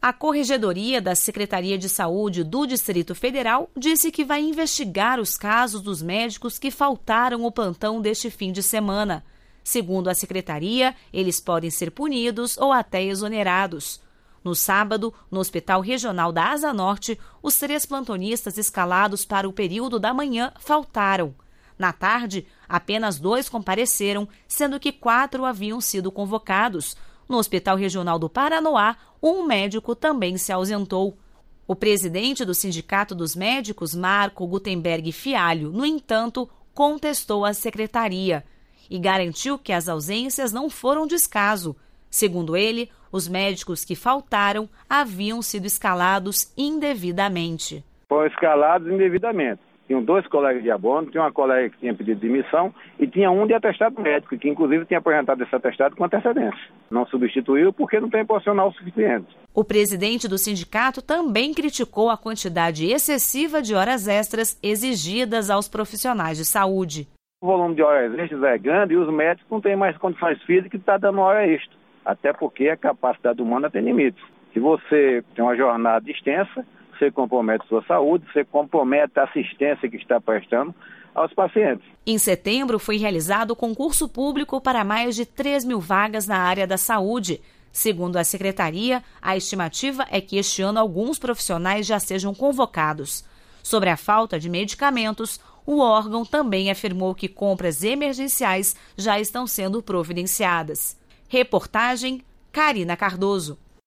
A Corregedoria da Secretaria de Saúde do Distrito Federal disse que vai investigar os casos dos médicos que faltaram o plantão deste fim de semana. Segundo a Secretaria, eles podem ser punidos ou até exonerados. No sábado, no Hospital Regional da Asa Norte, os 3 plantonistas escalados para o período da manhã faltaram. Na tarde, apenas 2 compareceram, sendo que 4 haviam sido convocados. No Hospital Regional do Paranoá, um médico também se ausentou. O presidente do Sindicato dos Médicos, Marco Gutenberg Fialho, no entanto, contestou a secretaria e garantiu que as ausências não foram descaso. Segundo ele, os médicos que faltaram haviam sido escalados indevidamente. Foram escalados indevidamente. Tinham 2 colegas de abono, tinha uma colega que tinha pedido demissão e tinha um de atestado médico, que inclusive tinha apresentado esse atestado com antecedência. Não substituiu porque não tem profissional suficiente. O presidente do sindicato também criticou a quantidade excessiva de horas extras exigidas aos profissionais de saúde. O volume de horas extras é grande e os médicos não têm mais condições físicas de estar dando hora extra, até porque a capacidade humana tem limites. Se você tem uma jornada extensa, você compromete sua saúde, você compromete a assistência que está prestando aos pacientes. Em setembro, foi realizado o concurso público para mais de 3.000 vagas na área da saúde. Segundo a secretaria, a estimativa é que este ano alguns profissionais já sejam convocados. Sobre a falta de medicamentos, o órgão também afirmou que compras emergenciais já estão sendo providenciadas. Reportagem Carina Cardoso.